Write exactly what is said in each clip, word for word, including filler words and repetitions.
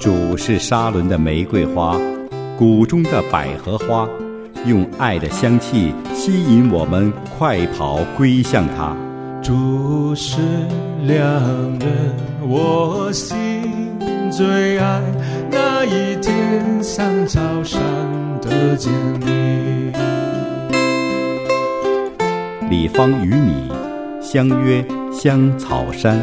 主是沙伦的玫瑰花，谷中的百合花，用爱的香气吸引我们快跑归向他。 主是良人，我心最爱，那一天像草上的坚立。 李芳与你相约香草山。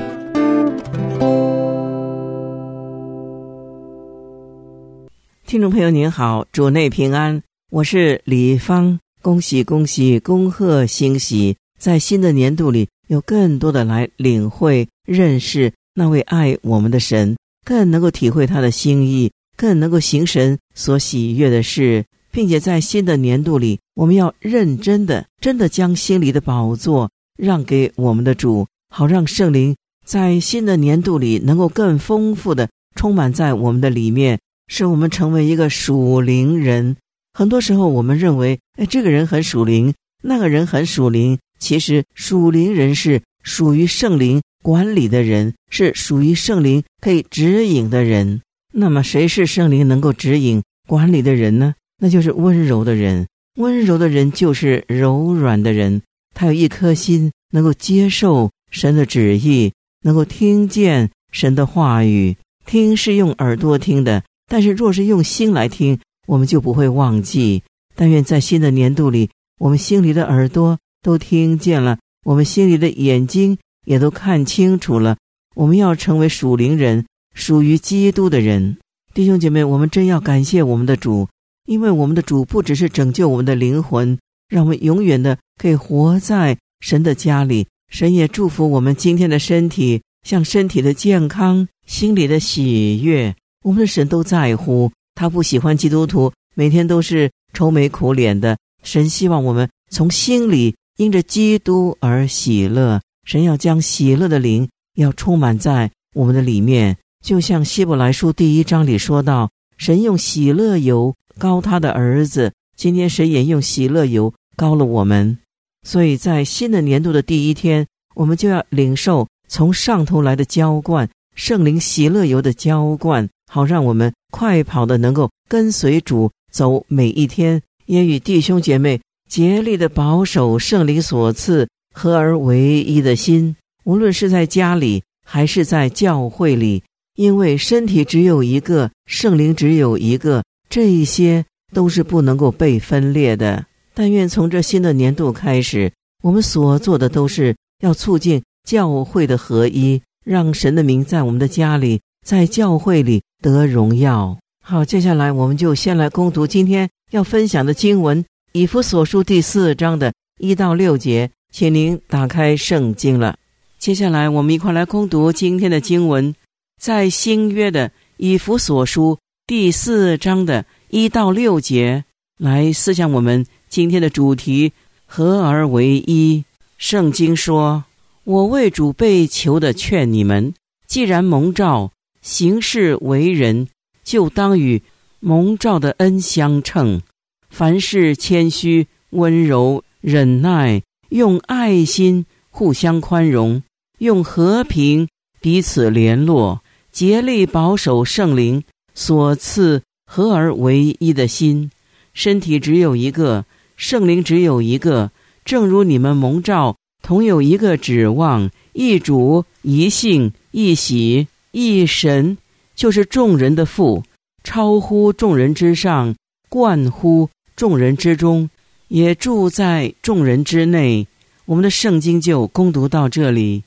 听众朋友您好，主内平安，我是李芳。恭喜恭喜，恭贺欣喜，在新的年度里有更多的来领会认识那位爱我们的神，更能够体会他的心意，更能够行神所喜悦的事，并且在新的年度里，我们要认真的真的将心里的宝座让给我们的主，好让圣灵在新的年度里能够更丰富的充满在我们的里面，使我们成为一个属灵人。很多时候我们认为，哎，这个人很属灵，那个人很属灵，其实属灵人是属于圣灵管理的人，是属于圣灵可以指引的人。那么谁是圣灵能够指引管理的人呢？那就是温柔的人。温柔的人就是柔软的人，他有一颗心能够接受神的旨意，能够听见神的话语。听是用耳朵听的，但是若是用心来听，我们就不会忘记。但愿在新的年度里，我们心里的耳朵都听见了，我们心里的眼睛也都看清楚了。我们要成为属灵人，属于基督的人。弟兄姐妹，我们真要感谢我们的主，因为我们的主不只是拯救我们的灵魂，让我们永远的可以活在神的家里。神也祝福我们今天的身体，像身体的健康，心里的喜悦，我们的神都在乎。他不喜欢基督徒每天都是愁眉苦脸的，神希望我们从心里因着基督而喜乐。神要将喜乐的灵要充满在我们的里面，就像希伯来书第一章里说到，神用喜乐油膏他的儿子，今天神也用喜乐油膏了我们。所以在新的年度的第一天，我们就要领受从上头来的浇灌，圣灵喜乐油的浇灌，好让我们快跑的能够跟随主走每一天，也与弟兄姐妹竭力的保守圣灵所赐合而为一的心，无论是在家里还是在教会里，因为身体只有一个，圣灵只有一个，这一些都是不能够被分裂的。但愿从这新的年度开始，我们所做的都是要促进教会的合一，让神的名在我们的家里，在教会里得荣耀。好，接下来我们就先来攻读今天要分享的经文，以弗所书第四章的一到六节，请您打开圣经了。接下来我们一块来攻读今天的经文，在新约的以弗所书第四章的一到六节，来思想我们今天的主题，合而为一。圣经说，我为主被求的劝你们，既然蒙召行事为人，就当与蒙召的恩相称，凡事谦虚温柔忍耐，用爱心互相宽容，用和平彼此联络，竭力保守圣灵所赐合而为一的心。身体只有一个，圣灵只有一个，正如你们蒙召同有一个指望，一主一信一喜一神，就是众人的父，超乎众人之上，冠乎众人之中，也住在众人之内。我们的圣经就攻读到这里。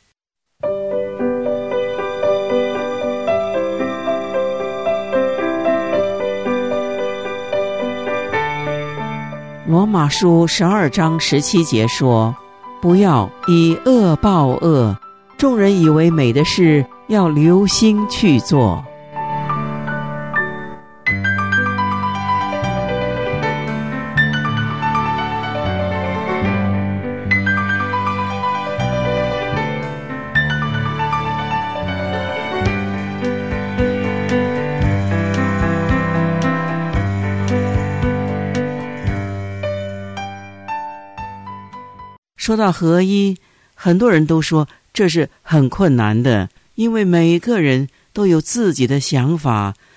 罗马书十二章十七节说，不要以恶报恶，众人以为美的事要留心去做。说到合一，很多人都说这是很困难的，因为每个人都有自己的想法，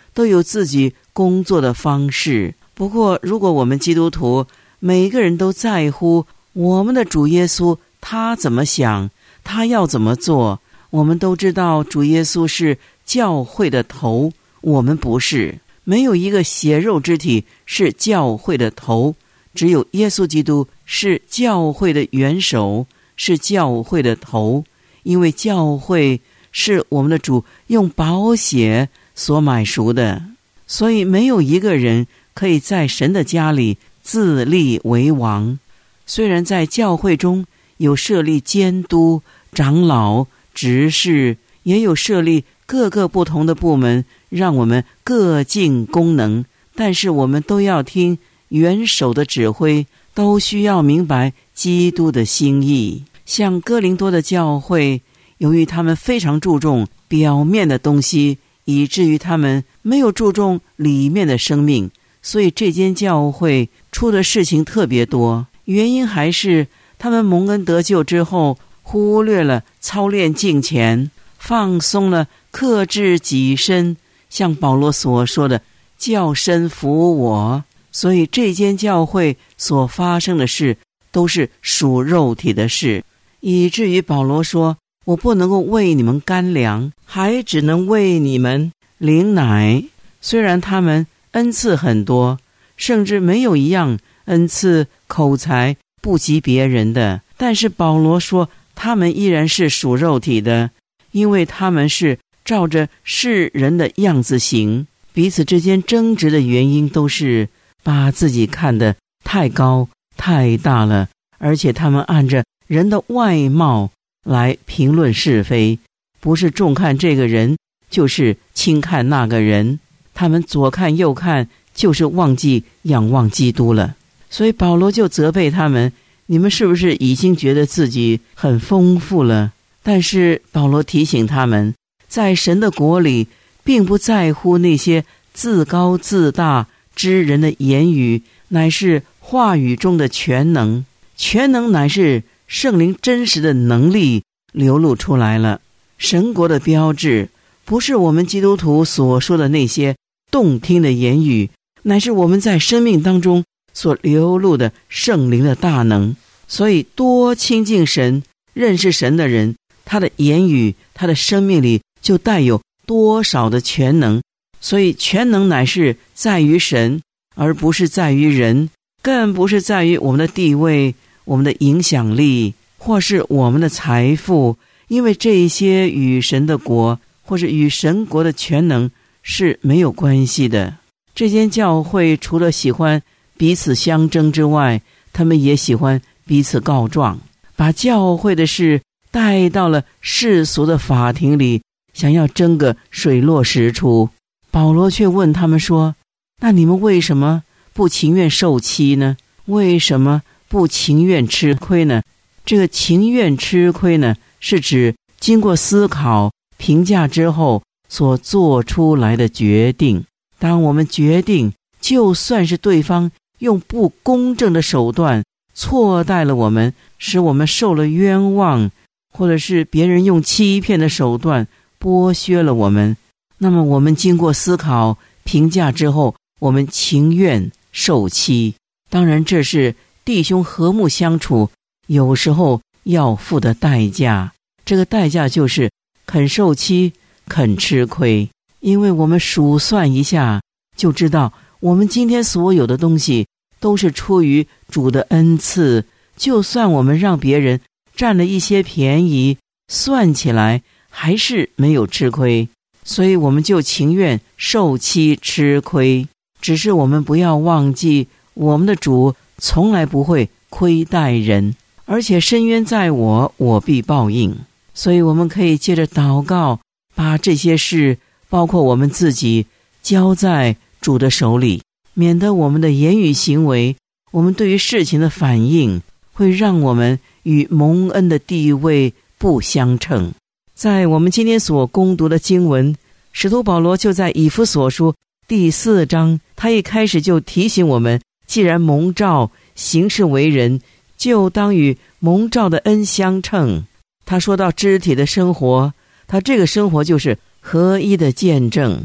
都有自己工作的方式。不过如果我们基督徒每个人都在乎我们的主耶稣他怎么想，他要怎么做，我们都知道主耶稣是教会的头，我们不是。没有一个血肉之体是教会的头，只有耶稣基督是教会的元首，是教会的头。因为教会是我们的主用宝血所买赎的，所以没有一个人可以在神的家里自立为王。虽然在教会中有设立监督、长老、执事，也有设立各个不同的部门，让我们各尽功能，但是我们都要听元首的指挥，都需要明白基督的心意。像哥林多的教会，由于他们非常注重表面的东西，以至于他们没有注重里面的生命，所以这间教会出的事情特别多。原因还是他们蒙恩得救之后，忽略了操练敬虔，放松了克制己身，像保罗所说的叫身服我。所以这间教会所发生的事都是属肉体的事，以至于保罗说，我不能够为你们干粮，还只能为你们灵奶。虽然他们恩赐很多，甚至没有一样恩赐口才不及别人的，但是保罗说他们依然是属肉体的，因为他们是照着世人的样子行。彼此之间争执的原因都是把自己看得太高太大了，而且他们按着人的外貌来评论是非，不是重看这个人，就是轻看那个人。他们左看右看，就是忘记仰望基督了。所以保罗就责备他们，你们是不是已经觉得自己很丰富了？但是保罗提醒他们，在神的国里并不在乎那些自高自大之人的言语，乃是话语中的全能。全能乃是圣灵真实的能力流露出来了。神国的标志不是我们基督徒所说的那些动听的言语，乃是我们在生命当中所流露的圣灵的大能。所以多亲近神认识神的人，他的言语他的生命里就带有多少的全能。所以全能乃是在于神，而不是在于人，更不是在于我们的地位、我们的影响力，或是我们的财富，因为这些与神的国或是与神国的全能是没有关系的。这间教会除了喜欢彼此相争之外，他们也喜欢彼此告状，把教会的事带到了世俗的法庭里，想要争个水落石出。保罗却问他们说，那你们为什么不情愿受欺呢？为什么不情愿吃亏呢？这个情愿吃亏呢，是指经过思考评价之后所做出来的决定。当我们决定就算是对方用不公正的手段错待了我们，使我们受了冤枉，或者是别人用欺骗的手段剥削了我们，那么我们经过思考评价之后，我们情愿受欺。当然这是弟兄和睦相处有时候要付的代价，这个代价就是肯受欺，肯吃亏。因为我们数算一下就知道，我们今天所有的东西都是出于主的恩赐，就算我们让别人占了一些便宜，算起来还是没有吃亏，所以我们就情愿受欺吃亏。只是我们不要忘记，我们的主从来不会亏待人，而且深渊在我，我必报应。所以我们可以借着祷告，把这些事包括我们自己交在主的手里，免得我们的言语行为，我们对于事情的反应会让我们与蒙恩的地位不相称。在我们今天所攻读的经文，使徒保罗就在以弗所书第四章，他一开始就提醒我们，既然蒙召行事为人，就当与蒙召的恩相称。他说到肢体的生活，他这个生活就是合一的见证。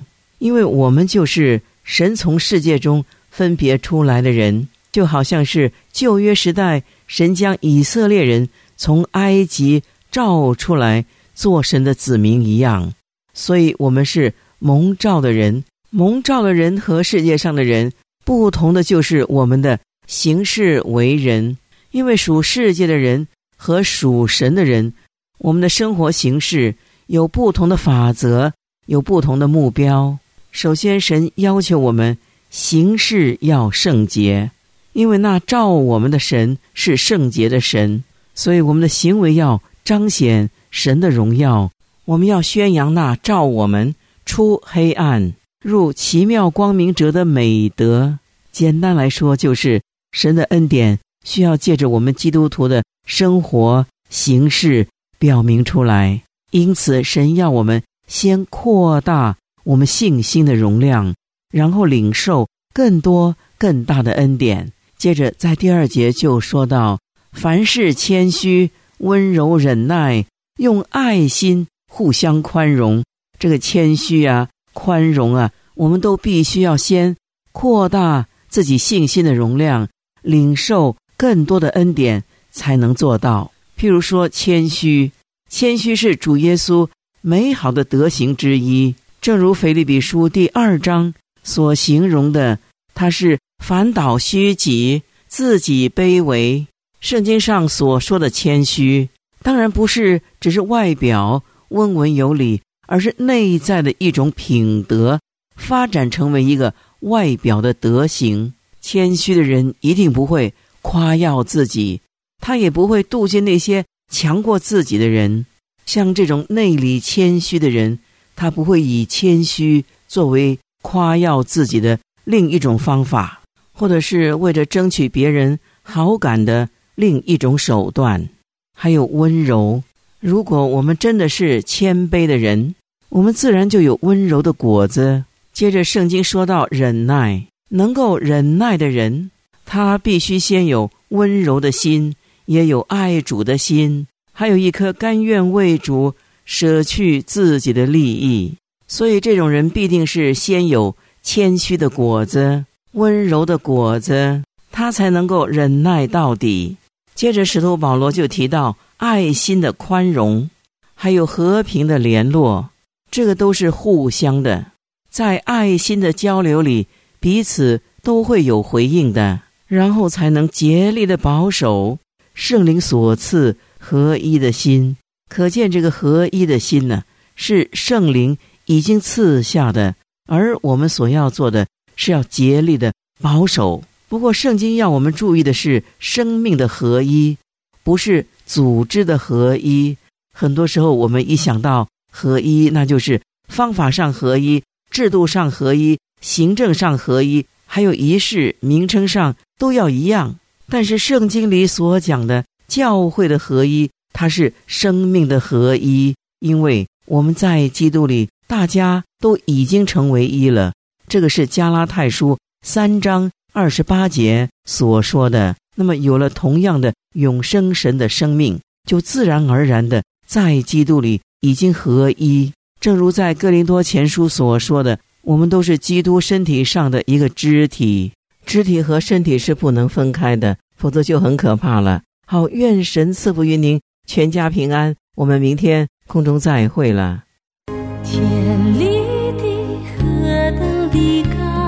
因为我们就是神从世界中分别出来的人，就好像是旧约时代神将以色列人从埃及召出来做神的子民一样。所以我们是蒙召的人，蒙召的人和世界上的人不同的就是我们的行事为人。因为属世界的人和属神的人，我们的生活形式有不同的法则，有不同的目标。首先，神要求我们行事要圣洁，因为那召我们的神是圣洁的神，所以我们的行为要彰显神的荣耀。我们要宣扬那召我们出黑暗入奇妙光明者的美德。简单来说，就是神的恩典需要借着我们基督徒的生活形式表明出来。因此神要我们先扩大我们信心的容量，然后领受更多更大的恩典。接着在第二节就说到，凡事谦虚，温柔忍耐，用爱心互相宽容。这个谦虚啊，宽容啊，我们都必须要先扩大自己信心的容量，领受更多的恩典才能做到。譬如说谦虚，谦虚是主耶稣美好的德行之一，正如腓立比书第二章所形容的，他是反倒虚己，自己卑微。圣经上所说的谦虚，当然不是只是外表温文有礼，而是内在的一种品德，发展成为一个外表的德行。谦虚的人一定不会夸耀自己，他也不会妒忌那些强过自己的人。像这种内里谦虚的人，他不会以谦虚作为夸耀自己的另一种方法，或者是为着争取别人好感的另一种手段。还有温柔，如果我们真的是谦卑的人，我们自然就有温柔的果子。接着圣经说到忍耐，能够忍耐的人，他必须先有温柔的心，也有爱主的心，还有一颗甘愿为主舍去自己的利益。所以这种人必定是先有谦虚的果子，温柔的果子，他才能够忍耐到底。接着使徒保罗就提到爱心的宽容，还有和平的联络，这个都是互相的。在爱心的交流里，彼此都会有回应的，然后才能竭力的保守圣灵所赐合一的心。可见这个合一的心呢，是圣灵已经赐下的，而我们所要做的是要竭力的保守。不过圣经要我们注意的是生命的合一，不是组织的合一。很多时候我们一想到合一，那就是方法上合一，制度上合一，行政上合一，还有仪式名称上都要一样。但是圣经里所讲的教会的合一，它是生命的合一，因为我们在基督里大家都已经成为一了。这个是加拉太书三章二十八节所说的。那么有了同样的永生神的生命，就自然而然的在基督里已经合一。正如在哥林多前书所说的，我们都是基督身体上的一个肢体，肢体和身体是不能分开的，否则就很可怕了。好，愿神赐福于您，全家平安。我们明天空中再会了。 天立地何等的高，